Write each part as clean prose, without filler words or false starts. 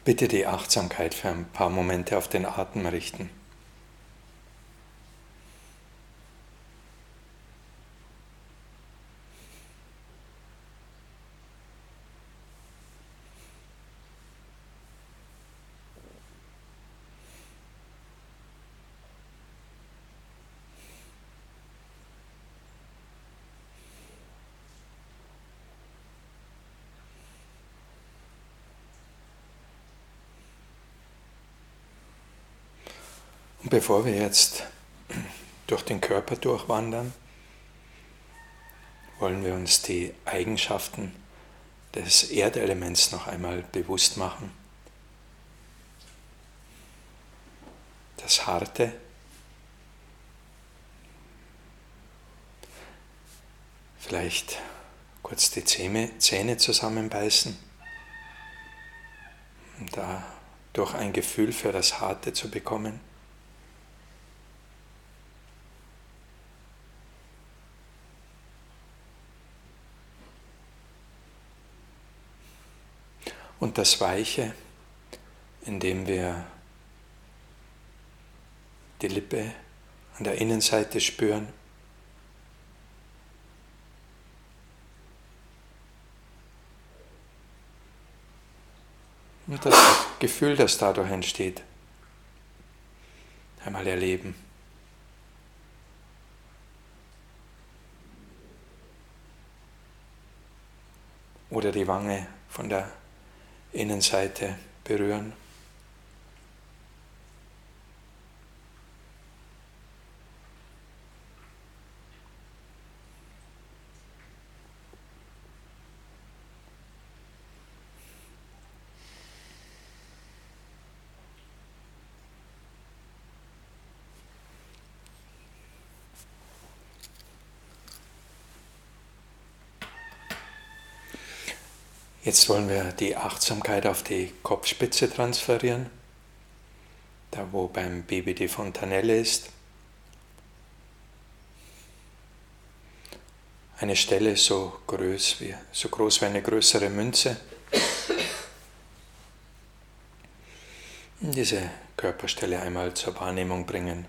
Bitte die Achtsamkeit für ein paar Momente auf den Atem richten. Und bevor wir jetzt durch den Körper durchwandern, wollen wir uns die Eigenschaften des Erdelements noch einmal bewusst machen. Das Harte, vielleicht kurz die Zähne zusammenbeißen, um dadurch ein Gefühl für das Harte zu bekommen. Und das Weiche, indem wir die Lippe an der Innenseite spüren. Und das Gefühl, das dadurch entsteht, einmal erleben. Oder die Wange von der Innenseite berühren. Jetzt wollen wir die Achtsamkeit auf die Kopfspitze transferieren, da wo beim Baby die Fontanelle ist. Eine Stelle so groß wie eine größere Münze. Diese Körperstelle einmal zur Wahrnehmung bringen.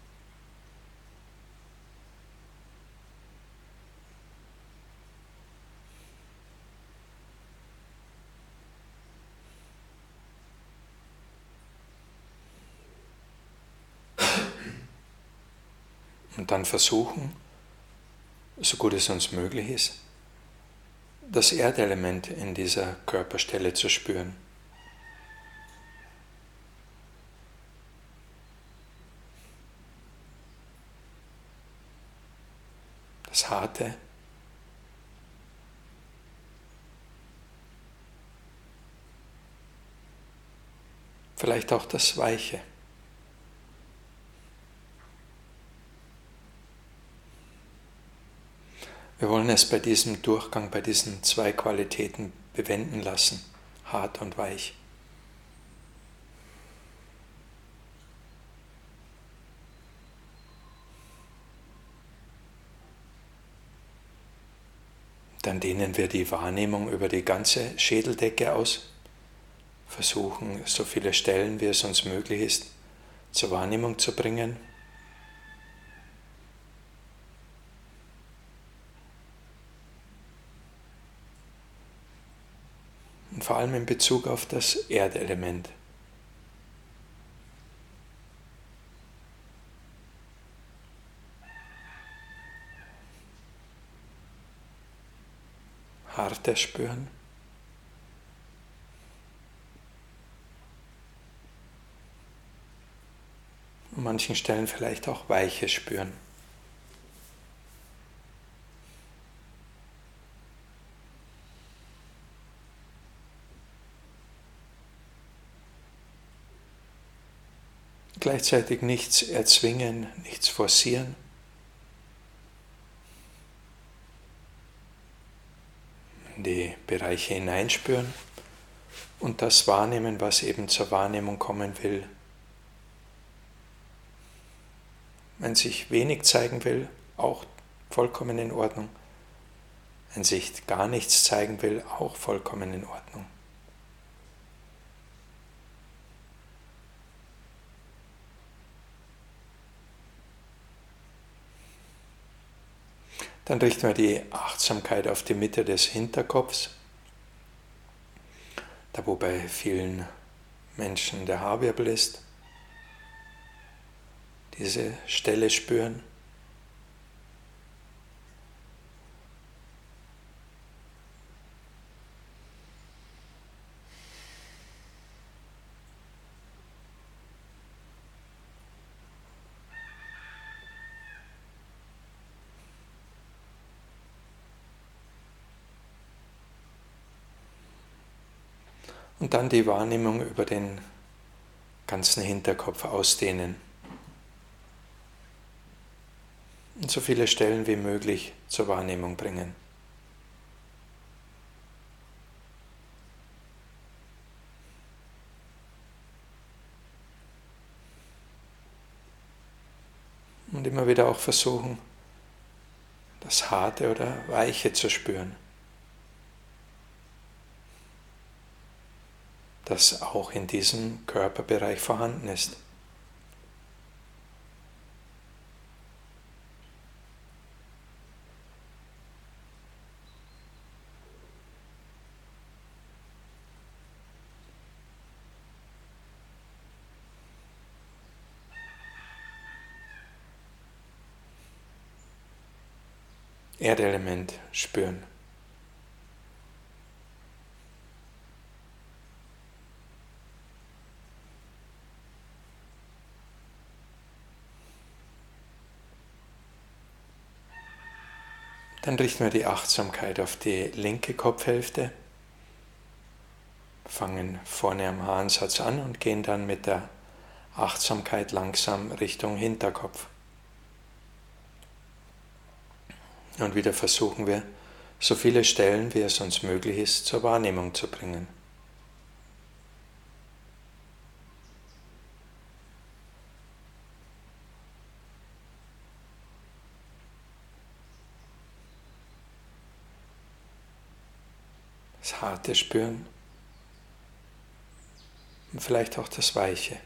Und dann versuchen, so gut es uns möglich ist, das Erdelement in dieser Körperstelle zu spüren. Das Harte, vielleicht auch das Weiche. Wir wollen es bei diesem Durchgang, bei diesen zwei Qualitäten bewenden lassen, hart und weich. Dann dehnen wir die Wahrnehmung über die ganze Schädeldecke aus, versuchen, so viele Stellen, wie es uns möglich ist, zur Wahrnehmung zu bringen. Und vor allem in Bezug auf das Erdelement. Harte spüren. An manchen Stellen vielleicht auch Weiche spüren. Gleichzeitig nichts erzwingen, nichts forcieren. In die Bereiche hineinspüren und das wahrnehmen, was eben zur Wahrnehmung kommen will. Wenn sich wenig zeigen will, auch vollkommen in Ordnung. Wenn sich gar nichts zeigen will, auch vollkommen in Ordnung. Dann richten wir die Achtsamkeit auf die Mitte des Hinterkopfs, da wo bei vielen Menschen der Haarwirbel ist. Diese Stelle spüren. Und dann die Wahrnehmung über den ganzen Hinterkopf ausdehnen. Und so viele Stellen wie möglich zur Wahrnehmung bringen. Und immer wieder auch versuchen, das Harte oder Weiche zu spüren. Das auch in diesem Körperbereich vorhanden ist. Erdelement spüren. Dann richten wir die Achtsamkeit auf die linke Kopfhälfte, fangen vorne am Haaransatz an und gehen dann mit der Achtsamkeit langsam Richtung Hinterkopf. Und wieder versuchen wir, so viele Stellen, wie es uns möglich ist, zur Wahrnehmung zu bringen. Das Harte spüren und vielleicht auch das Weiche.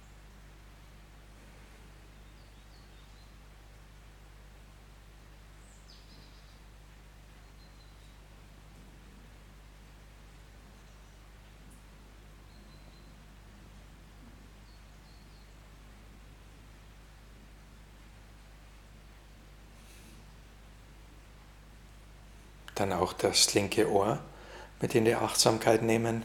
Dann auch das linke Ohr mit in die Achtsamkeit nehmen.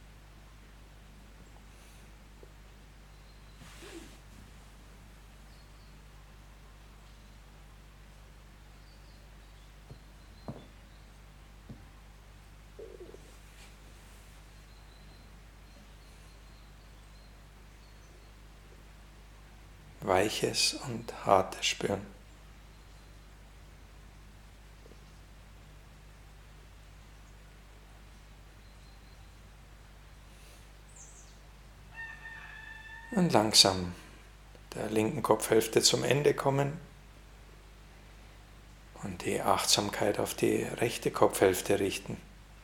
Weiches und Hartes spüren. Und langsam der linken Kopfhälfte zum Ende kommen und die Achtsamkeit auf die rechte Kopfhälfte richten.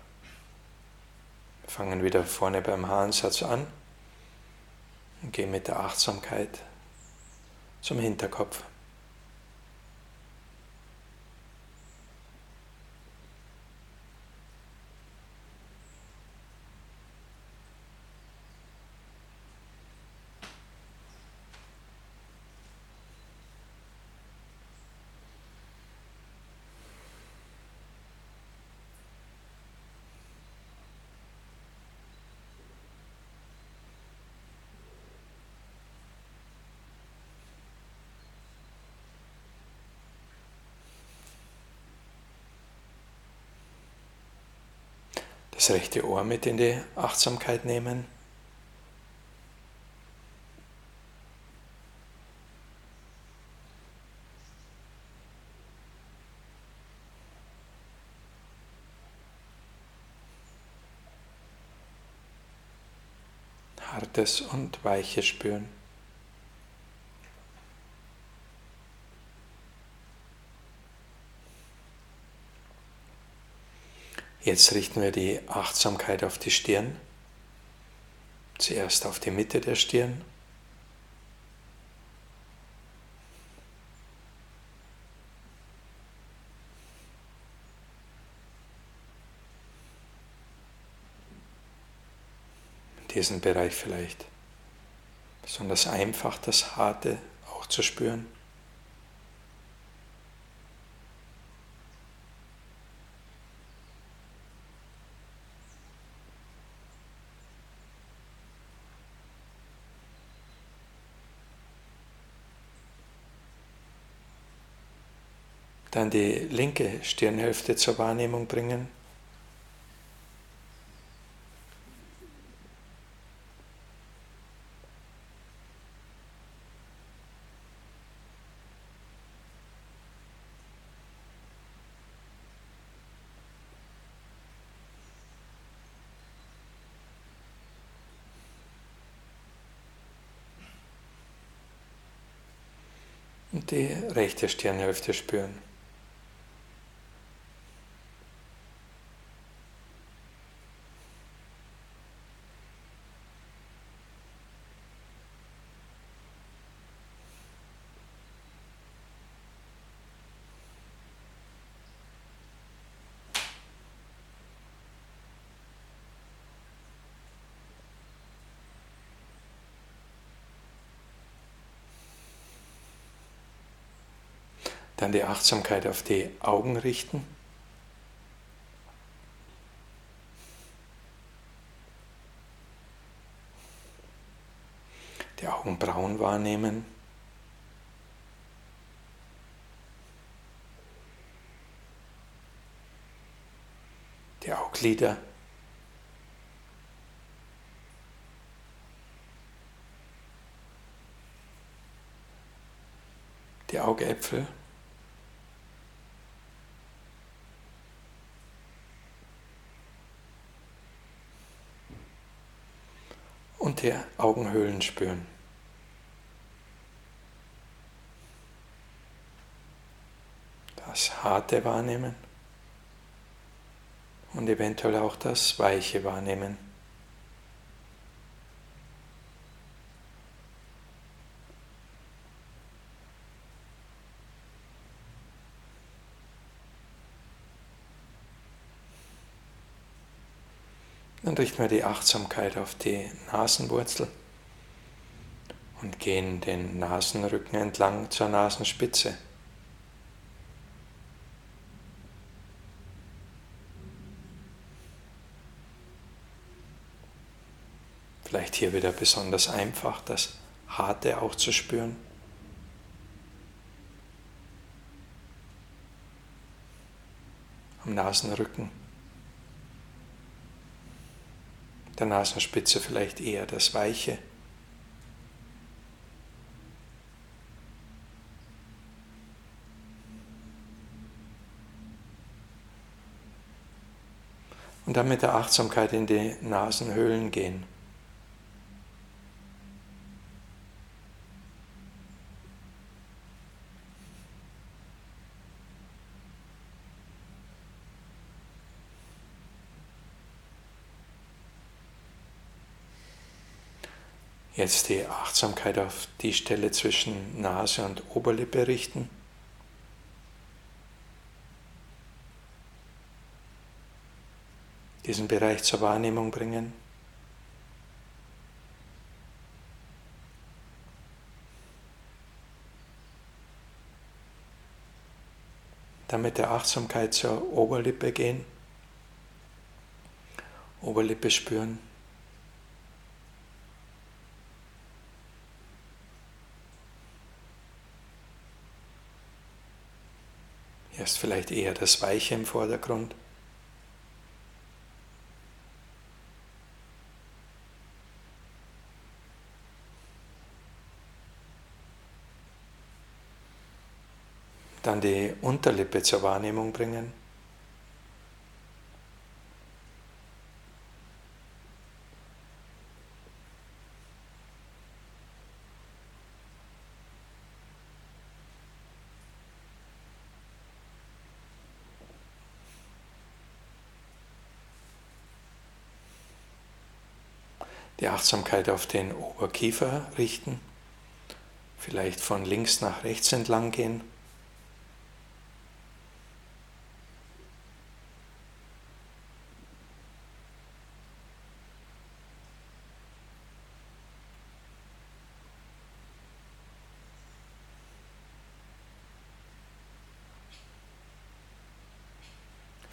Wir fangen wieder vorne beim Haaransatz an und gehen mit der Achtsamkeit zum Hinterkopf. Das rechte Ohr mit in die Achtsamkeit nehmen. Hartes und Weiches spüren. Jetzt richten wir die Achtsamkeit auf die Stirn, zuerst auf die Mitte der Stirn. diesen Bereich vielleicht besonders einfach, das Harte auch zu spüren. Dann die linke Stirnhälfte zur Wahrnehmung bringen. Und die rechte Stirnhälfte spüren. Dann die Achtsamkeit auf die Augen richten. Die Augenbrauen wahrnehmen. Die Augenlider. Die Augäpfel. Und die Augenhöhlen spüren. Das Harte wahrnehmen und eventuell auch das Weiche wahrnehmen. Dann richten wir die Achtsamkeit auf die Nasenwurzel und gehen den Nasenrücken entlang zur Nasenspitze. Vielleicht hier wieder besonders einfach, das Harte auch zu spüren. Am Nasenrücken. Der Nasenspitze vielleicht eher das Weiche. Und dann mit der Achtsamkeit in die Nasenhöhlen gehen. Jetzt die Achtsamkeit auf die Stelle zwischen Nase und Oberlippe richten. Diesen Bereich zur Wahrnehmung bringen. Dann mit der Achtsamkeit zur Oberlippe gehen. Oberlippe spüren. Erst vielleicht eher das Weiche im Vordergrund. Dann die Unterlippe zur Wahrnehmung bringen. Die Achtsamkeit auf den Oberkiefer richten, vielleicht von links nach rechts entlang gehen.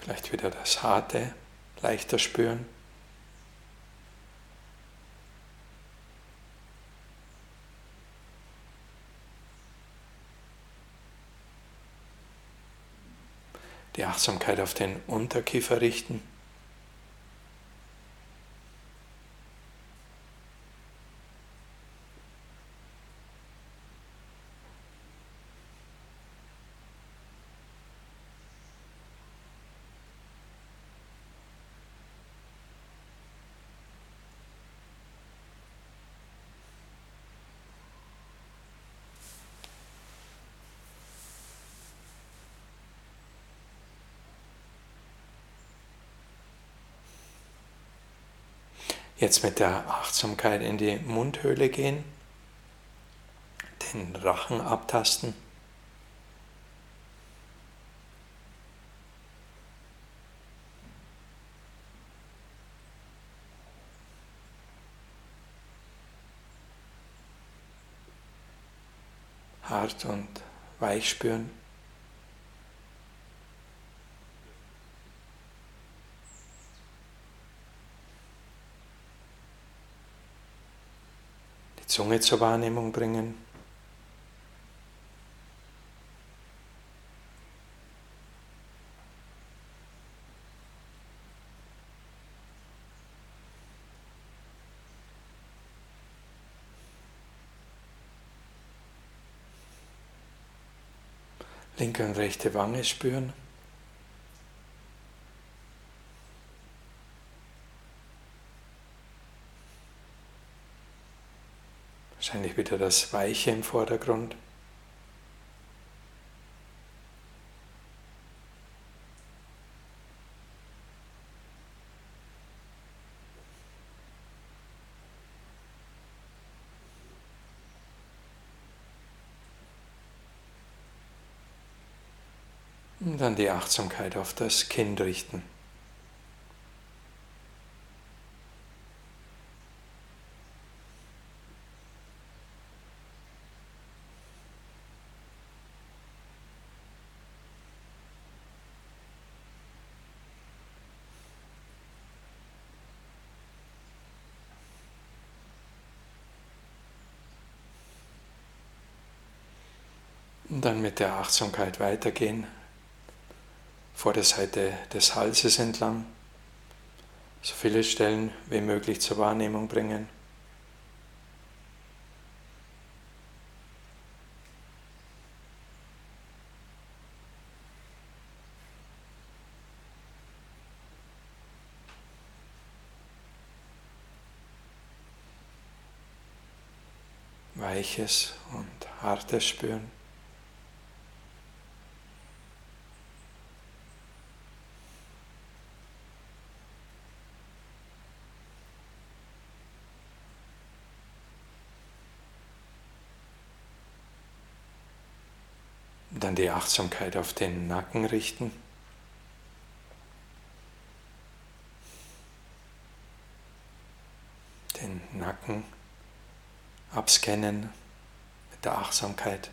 Vielleicht wieder das Harte leichter spüren. Die Achtsamkeit auf den Unterkiefer richten. Jetzt mit der Achtsamkeit in die Mundhöhle gehen, den Rachen abtasten. Hart und weich spüren. Zunge zur Wahrnehmung bringen. Linke und rechte Wange spüren. Wahrscheinlich wieder das Weiche im Vordergrund. Und dann die Achtsamkeit auf das Kinn richten. Und dann mit der Achtsamkeit weitergehen, vor der Seite des Halses entlang, so viele Stellen wie möglich zur Wahrnehmung bringen. Weiches und Hartes spüren. Dann die Achtsamkeit auf den Nacken richten. Den Nacken abscannen mit der Achtsamkeit.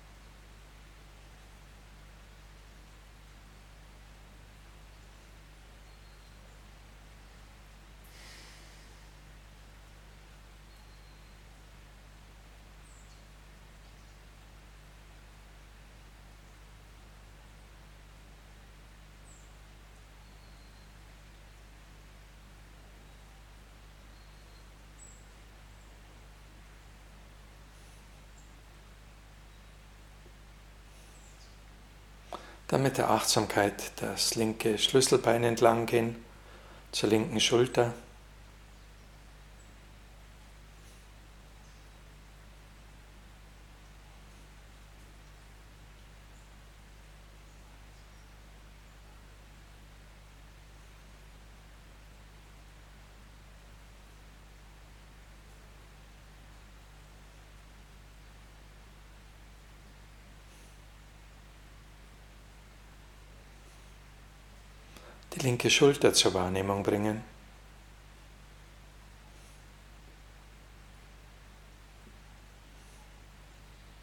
Dann mit der Achtsamkeit das linke Schlüsselbein entlang gehen, zur linken Schulter. Die linke Schulter zur Wahrnehmung bringen.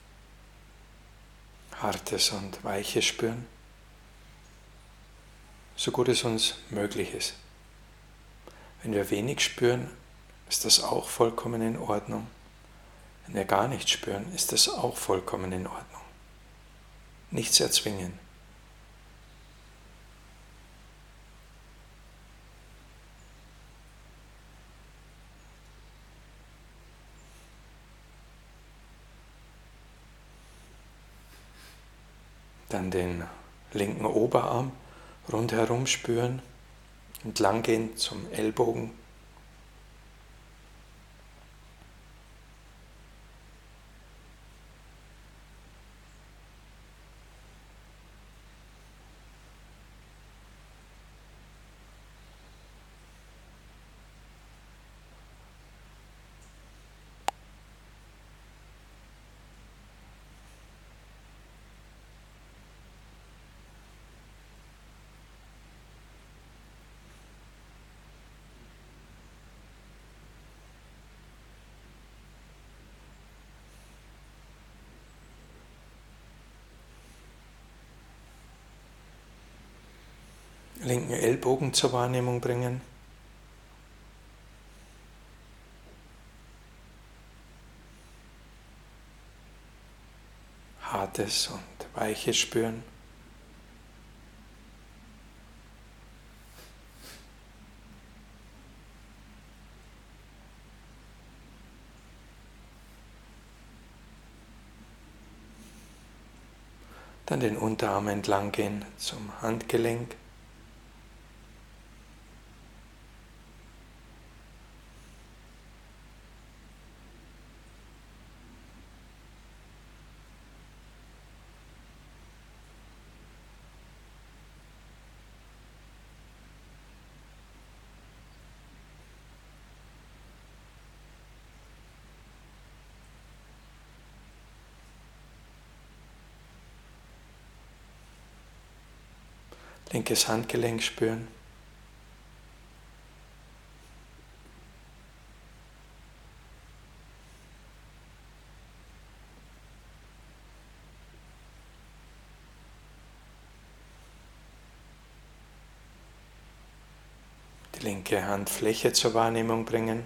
Hartes und Weiches spüren. so gut es uns möglich ist. Wenn wir wenig spüren, ist das auch vollkommen in Ordnung. Wenn wir gar nichts spüren, ist das auch vollkommen in Ordnung. Nichts erzwingen. Dann den linken Oberarm rundherum spüren, entlang gehen zum Ellbogen. Linken Ellbogen zur Wahrnehmung bringen. Hartes und Weiches spüren. Dann den Unterarm entlang gehen zum Handgelenk. Linkes Handgelenk spüren. Die linke Handfläche zur Wahrnehmung bringen.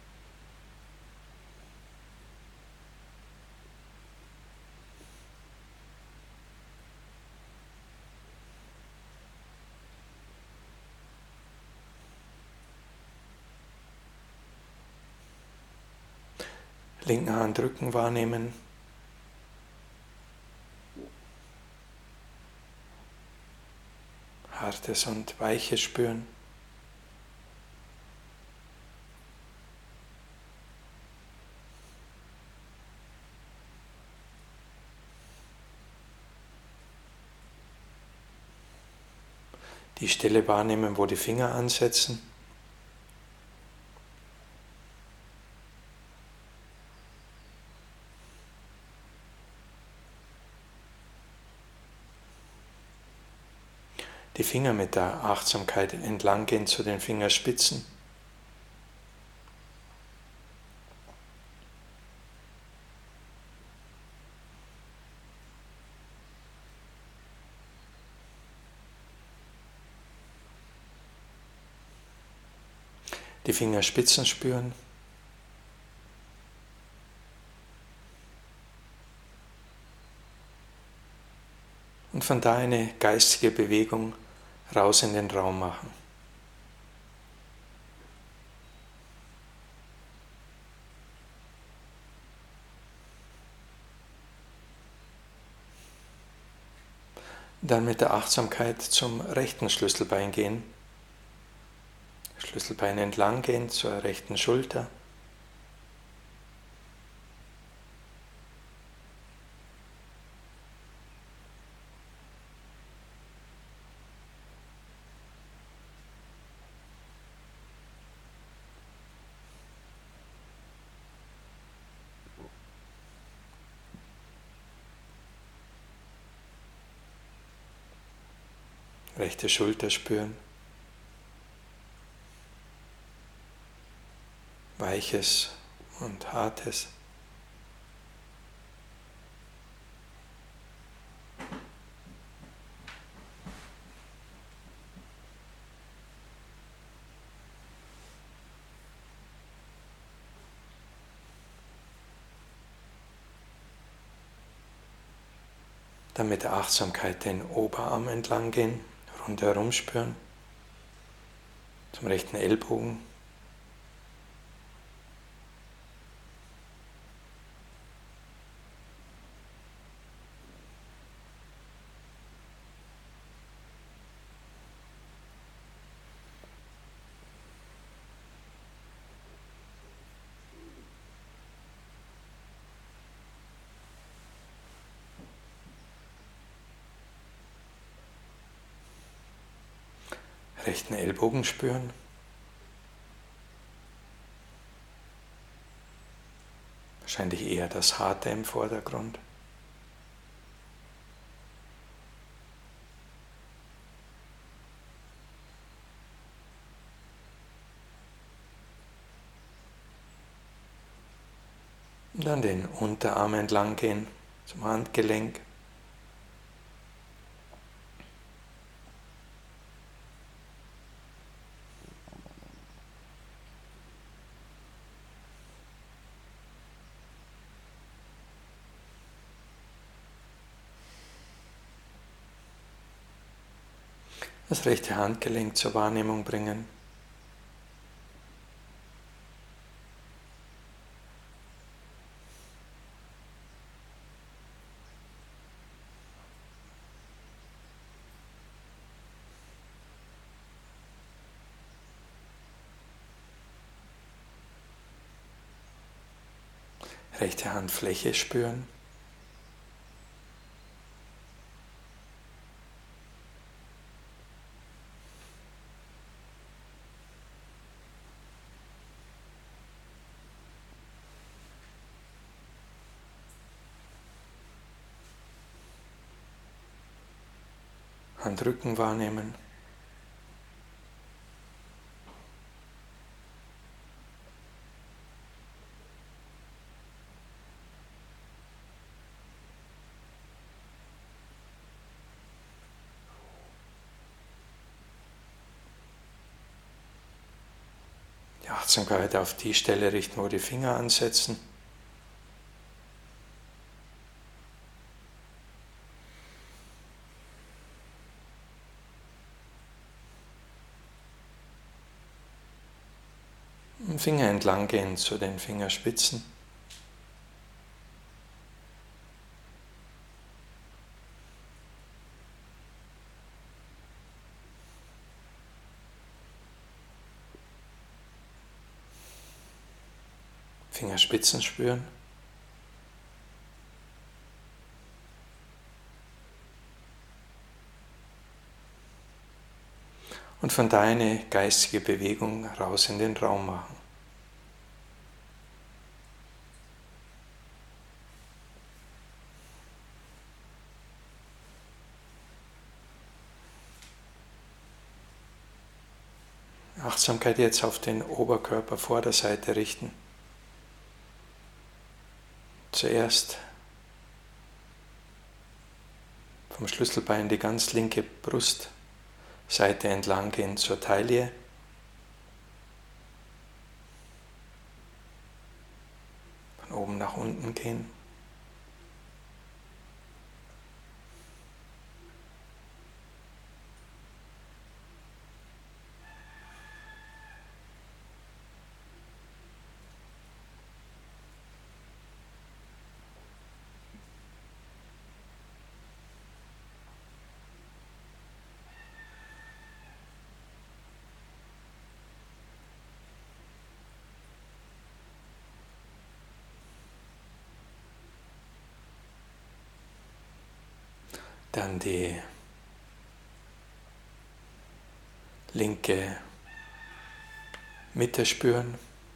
Linken Handrücken wahrnehmen. Hartes und Weiches spüren. Die Stelle wahrnehmen, wo die Finger ansetzen. Die Finger mit der Achtsamkeit entlang gehen zu den Fingerspitzen. Die Fingerspitzen spüren. Und von da eine geistige Bewegung raus in den Raum machen. Dann mit der Achtsamkeit zum rechten Schlüsselbein gehen. Schlüsselbein entlang gehen zur rechten Schulter. Rechte Schulter spüren. Weiches und Hartes. Dann mit der Achtsamkeit den Oberarm entlang gehen, rundherum spüren, zum rechten Ellbogen. Rechten Ellbogen spüren. Wahrscheinlich eher das Harte im Vordergrund. Und dann den Unterarm entlang gehen zum Handgelenk. Das rechte Handgelenk zur Wahrnehmung bringen. Rechte Handfläche spüren. Handrücken wahrnehmen. Die Achtsamkeit auf die Stelle richten, wo die Finger ansetzen. Finger entlang gehen zu den Fingerspitzen. Fingerspitzen spüren. Und von da eine geistige Bewegung raus in den Raum machen. Achtsamkeit jetzt auf den Oberkörper vor der Seite richten. Zuerst vom Schlüsselbein die ganz linke Brustseite entlang gehen zur Taille. Von oben nach unten gehen. Dann die linke Mitte spüren.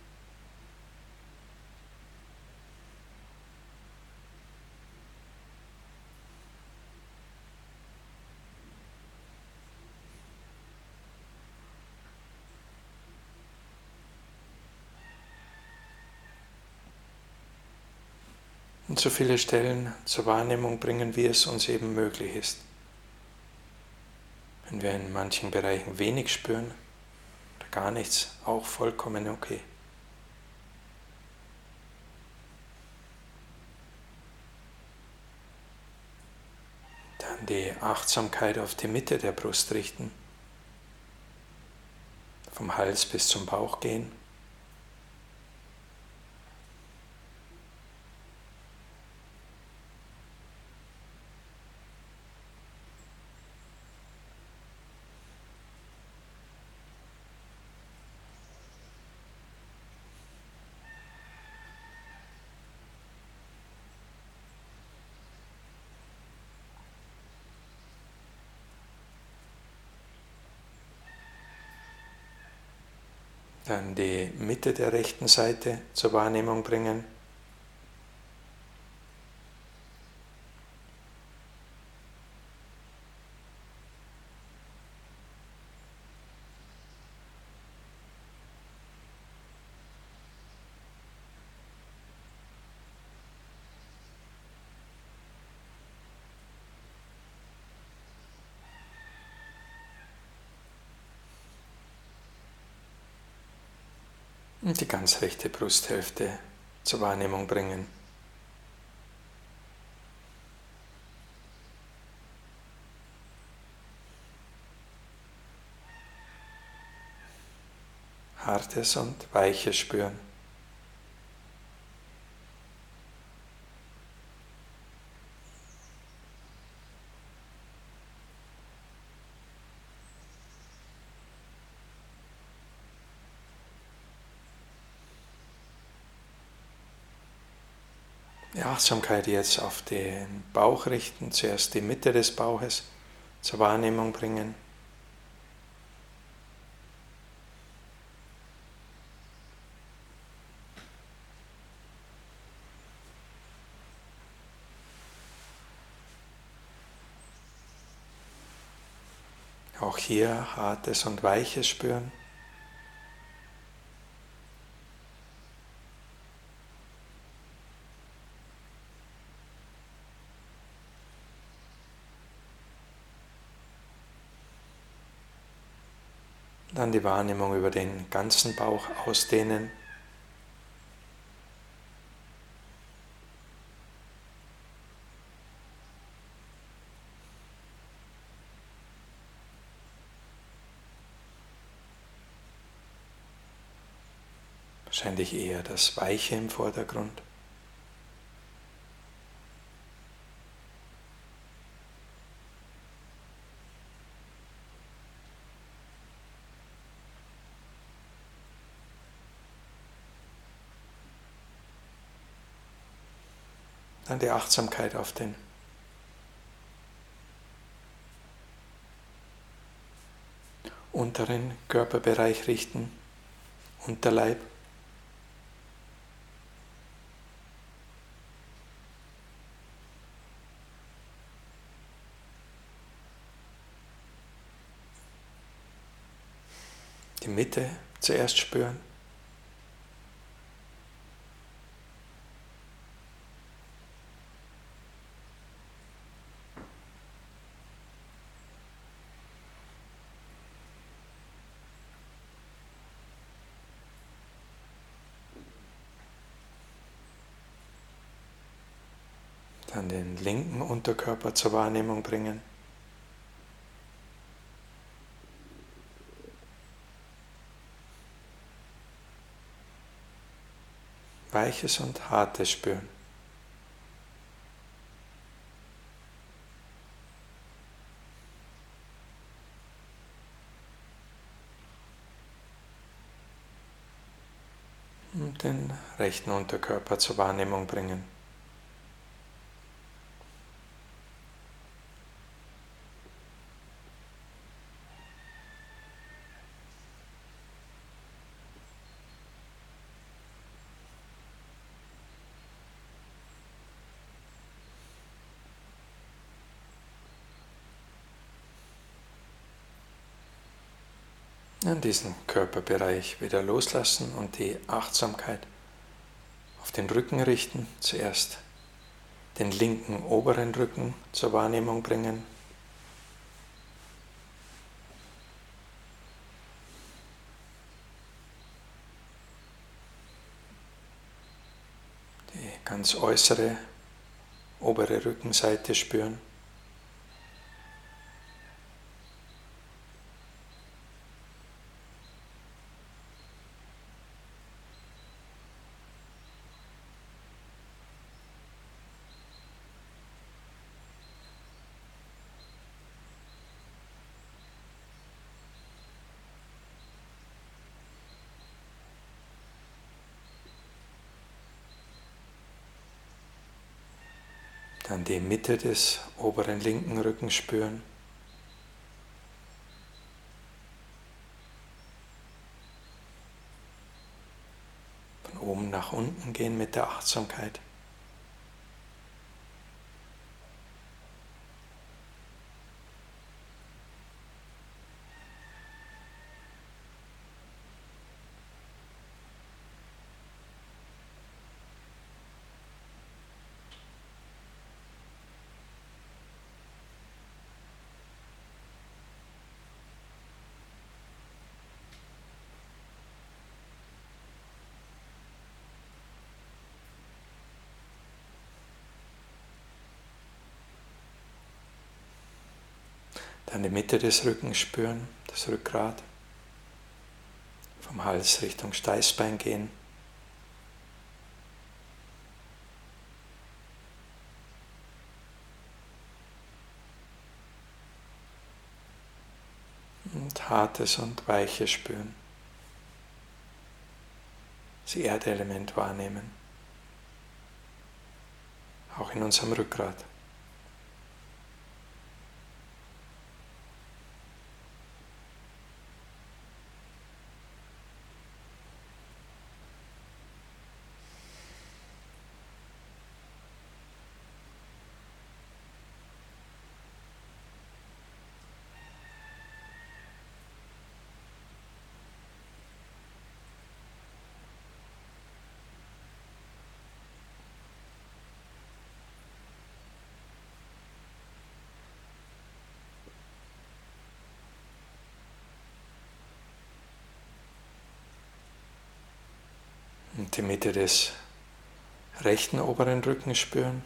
Und so viele Stellen zur Wahrnehmung bringen, wie es uns eben möglich ist. Wenn wir in manchen Bereichen wenig spüren oder gar nichts, auch vollkommen okay. Dann die Achtsamkeit auf die Mitte der Brust richten, vom Hals bis zum Bauch gehen. Dann die Mitte der rechten Seite zur Wahrnehmung bringen. Und die ganz rechte Brusthälfte zur Wahrnehmung bringen. Hartes und Weiches spüren. Die Achtsamkeit jetzt auf den Bauch richten, zuerst die Mitte des Bauches zur Wahrnehmung bringen. Auch hier Hartes und Weiches spüren. Dann die Wahrnehmung über den ganzen Bauch ausdehnen. Wahrscheinlich eher das Weiche im Vordergrund. Dann die Achtsamkeit auf den unteren Körperbereich richten, Unterleib. Die Mitte zuerst spüren. Dann den linken Unterkörper zur Wahrnehmung bringen. Weiches und Hartes spüren. Und den rechten Unterkörper zur Wahrnehmung bringen. An diesen Körperbereich wieder loslassen und die Achtsamkeit auf den Rücken richten. Zuerst den linken oberen Rücken zur Wahrnehmung bringen. Die ganz äußere obere Rückenseite spüren. Dann die Mitte des oberen linken Rückens spüren. Von oben nach unten gehen mit der Achtsamkeit. Dann die Mitte des Rückens spüren, das Rückgrat. Vom Hals Richtung Steißbein gehen. Und Hartes und Weiches spüren. Das Erdelement wahrnehmen. Auch in unserem Rückgrat. Und die Mitte des rechten oberen Rückens spüren.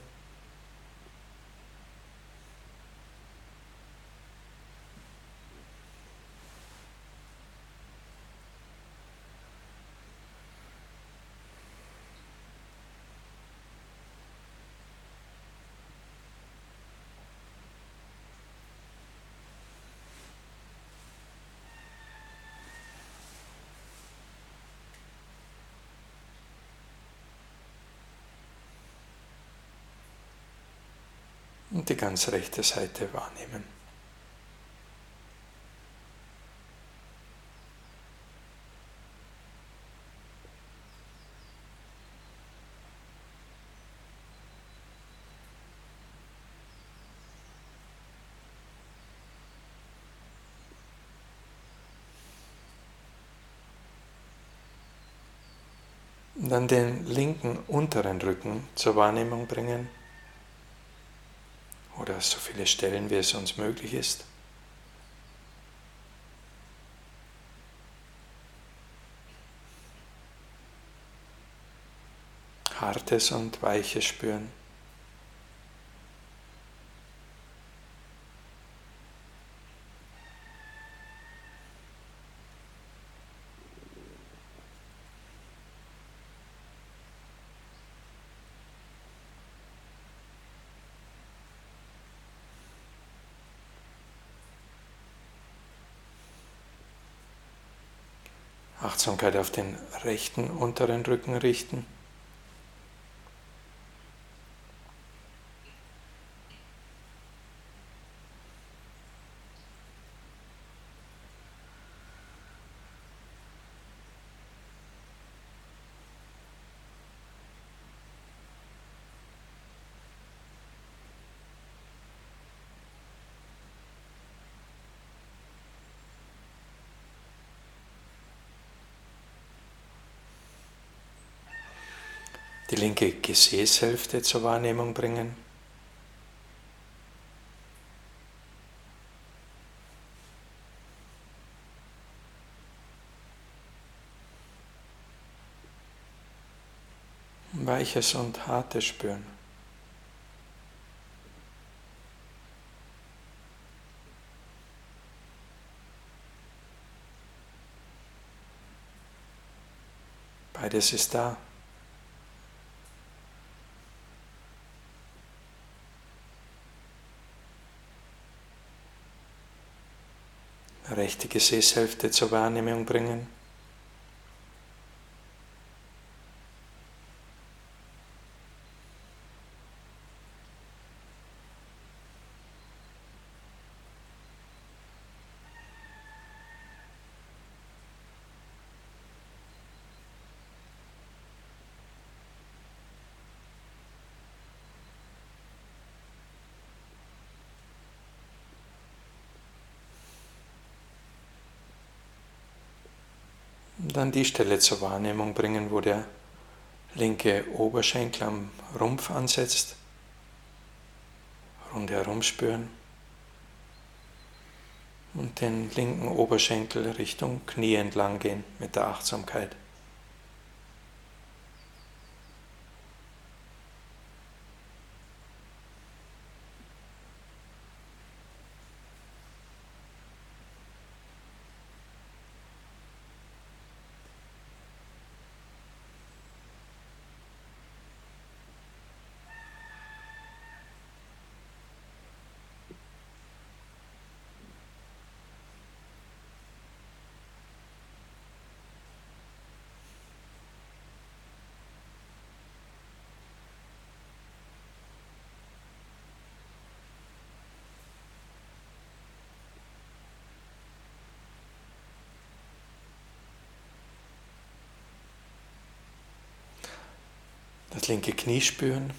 Und die ganz rechte Seite wahrnehmen. Und dann den linken unteren Rücken zur Wahrnehmung bringen. Oder so viele Stellen, wie es uns möglich ist. Hartes und Weiches spüren. Achtsamkeit auf den rechten unteren Rücken richten. Die linke Gesäßhälfte zur Wahrnehmung bringen. Weiches und Hartes spüren. Beides ist da. Rechte Gesäßhälfte zur Wahrnehmung bringen. Und dann die Stelle zur Wahrnehmung bringen, wo der linke Oberschenkel am Rumpf ansetzt. Rundherum spüren. Und den linken Oberschenkel Richtung Knie entlang gehen mit der Achtsamkeit. Das linke Knie spüren.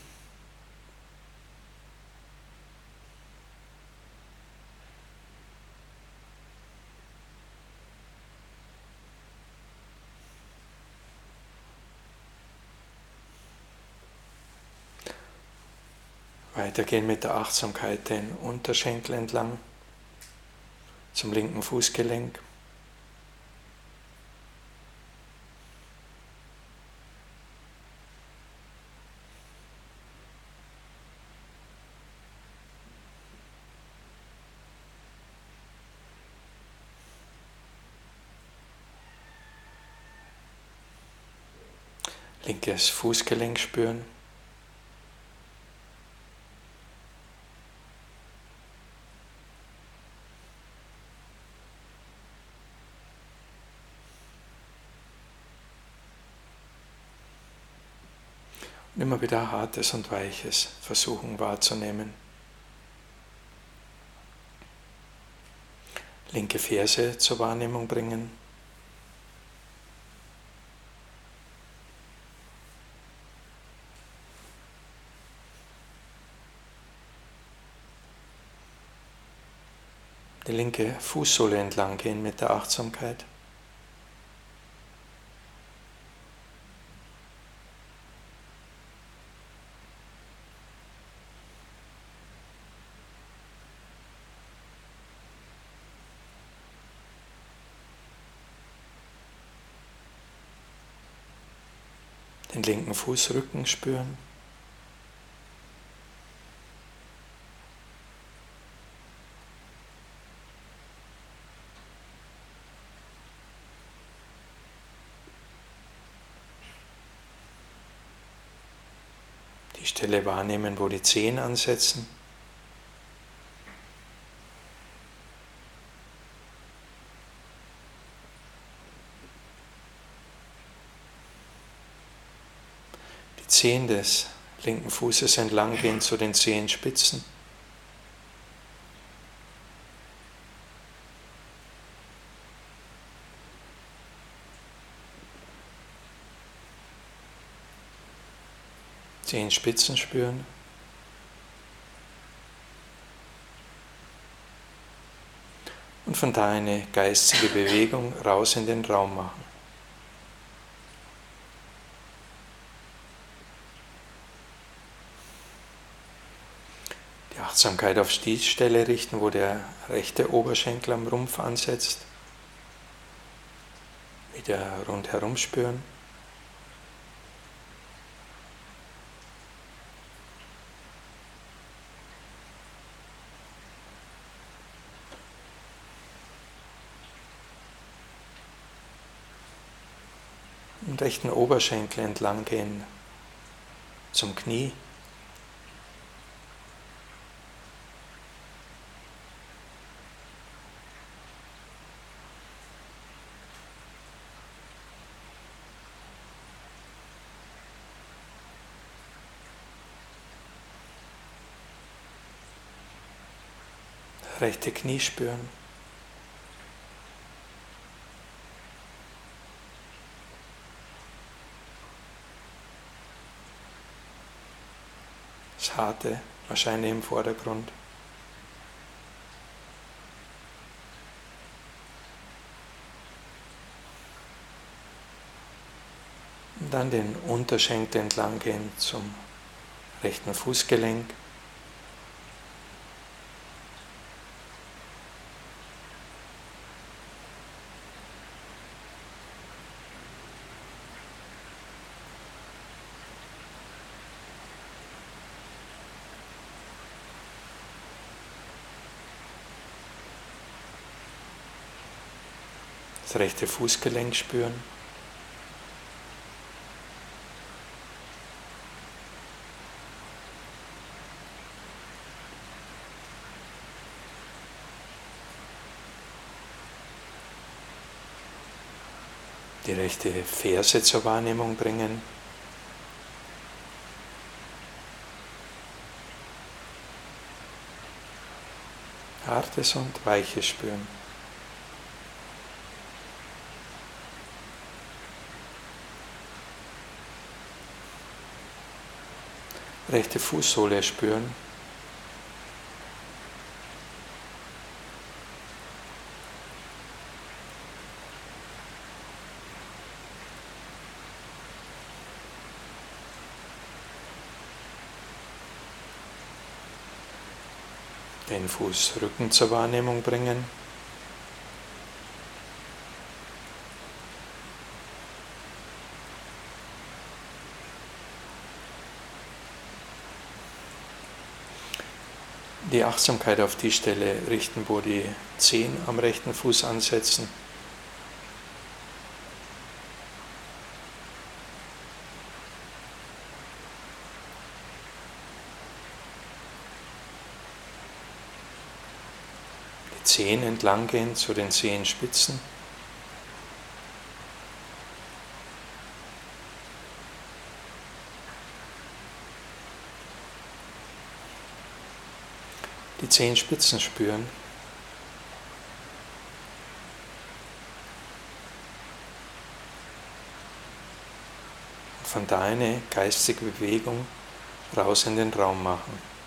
Weitergehen mit der Achtsamkeit den Unterschenkel entlang zum linken Fußgelenk. Linkes Fußgelenk spüren. Und immer wieder Hartes und Weiches versuchen wahrzunehmen. Linke Ferse zur Wahrnehmung bringen. Die linke Fußsohle entlang gehen mit der Achtsamkeit. Den linken Fußrücken spüren. Die Stelle wahrnehmen, wo die Zehen ansetzen. Die Zehen des linken Fußes entlang gehen zu den Zehenspitzen. Zehenspitzen spüren. Und von da eine geistige Bewegung raus in den Raum machen. Die Achtsamkeit auf die Stelle richten, wo der rechte Oberschenkel am Rumpf ansetzt. Wieder rundherum spüren. Den rechten Oberschenkel entlang gehen zum Knie. Rechte Knie spüren. Das Harte wahrscheinlich im Vordergrund. Dann den Unterschenkel entlang gehen zum rechten Fußgelenk. Das rechte Fußgelenk spüren. Die rechte Ferse zur Wahrnehmung bringen. Hartes und Weiches spüren. Rechte Fußsohle spüren. Den Fußrücken zur Wahrnehmung bringen. Die Achtsamkeit auf die Stelle richten, wo die Zehen am rechten Fuß ansetzen. Die Zehen entlang gehen zu den Zehenspitzen. Die Zehenspitzen spüren. Und von da eine geistige Bewegung raus in den Raum machen.